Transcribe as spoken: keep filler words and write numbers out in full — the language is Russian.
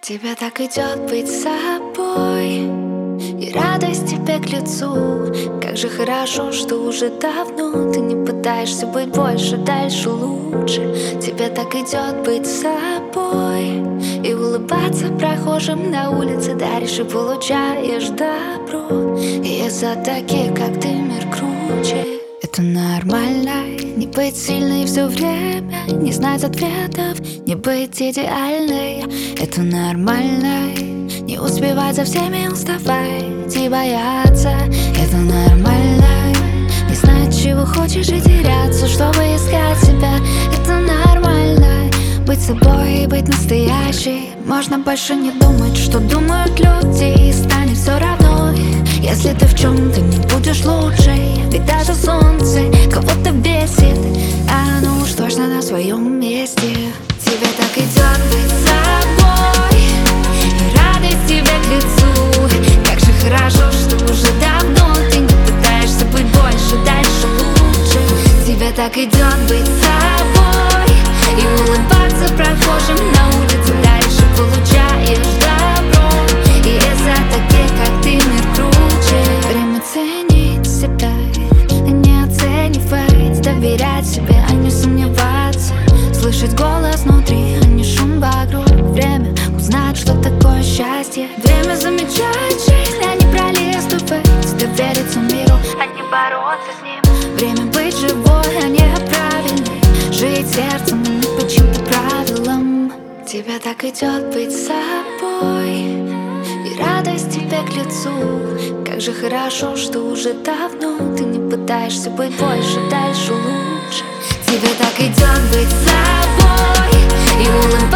Тебе так идет быть собой, и радость тебе к лицу. Как же хорошо, что уже давно ты не пытаешься быть больше, дальше, лучше. Тебе так идет быть собой и улыбаться прохожим на улице, даришь и получаешь добро. И из-за таких, как ты, мир круче. Это нормально, не быть сильной все время, не знать ответов, не быть идеальной. Это нормально, не успевать за всеми, уставать и бояться. Это нормально, не знать, чего хочешь, и теряться, чтобы искать себя. Это нормально, быть собой и быть настоящей. Можно больше не думать, что думают люди, и станет все равно, если ты в чем-то не будешь лучшей. Ведь даже солнце кого-то бесит, а оно уж точно на своем месте. Тебе так идет быть собой, и радость тебе к лицу. Как же хорошо, что уже давно ты не пытаешься быть больше, дальше, лучше. Тебе так идет быть собой и улыбаться прохожим на улице, дальше получаешь добро. И из-за таких, как ты, мир круче. Время ценить себя, а не оценивать, доверять себе, а не сомневаться, слышать голос внутри, а не шум вокруг. Время узнать, что такое счастье. Время замечать жизнь, а не пролистывать, довериться миру, а не бороться с ним. Время быть живой, а не правильной, жить сердцем, а не по чьим-то правилам. Тебе так идет быть собой, и радость тебе к лицу. Как же хорошо, что уже давно ты не пытаешься быть больше, дальше, лучше. Тебе так идет быть собой и улыбаться